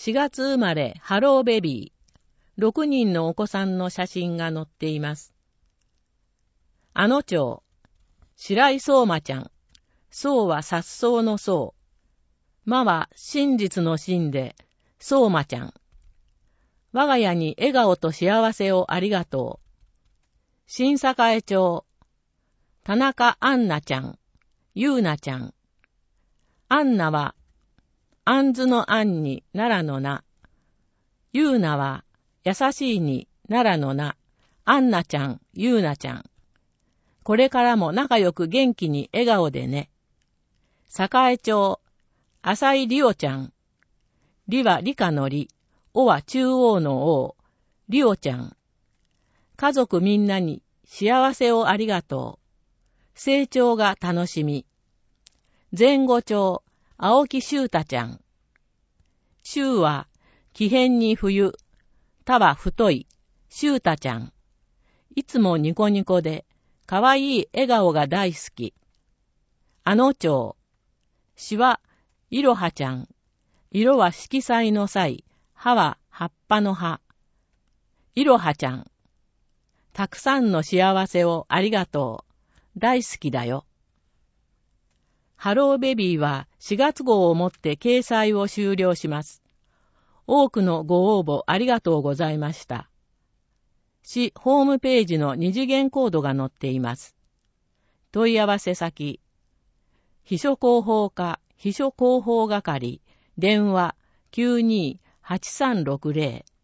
4月生まれハローベビー。6人のお子さんの写真が載っています。町、白井相馬ちゃん。相は殺草の相。馬は真実の真で、相馬ちゃん。我が家に笑顔と幸せをありがとう。新栄町、田中アンナちゃん、ゆうなちゃん。アンナは、あんずのあんに奈良のな。ゆうなは、優しいに奈良のな。アンナちゃん、ゆうなちゃん。これからも仲良く元気に笑顔でね。栄町、浅井りおちゃん。りは理科のり、おは中央の王、りおちゃん。家族みんなに幸せをありがとう。成長が楽しみ。前後町、青木修太ちゃん。修は、木偏に冬。田は太い、修太ちゃん。いつもニコニコで、かわいい笑顔が大好き。町、しは、いろはちゃん。色は色彩の彩、葉は葉っぱの葉。いろはちゃん。たくさんの幸せをありがとう。大好きだよ。ハローベビーは4月号をもって掲載を終了します。多くのご応募ありがとうございました。市ホームページの二次元コードが載っています。問い合わせ先、秘書広報課秘書広報係、電話 92-8360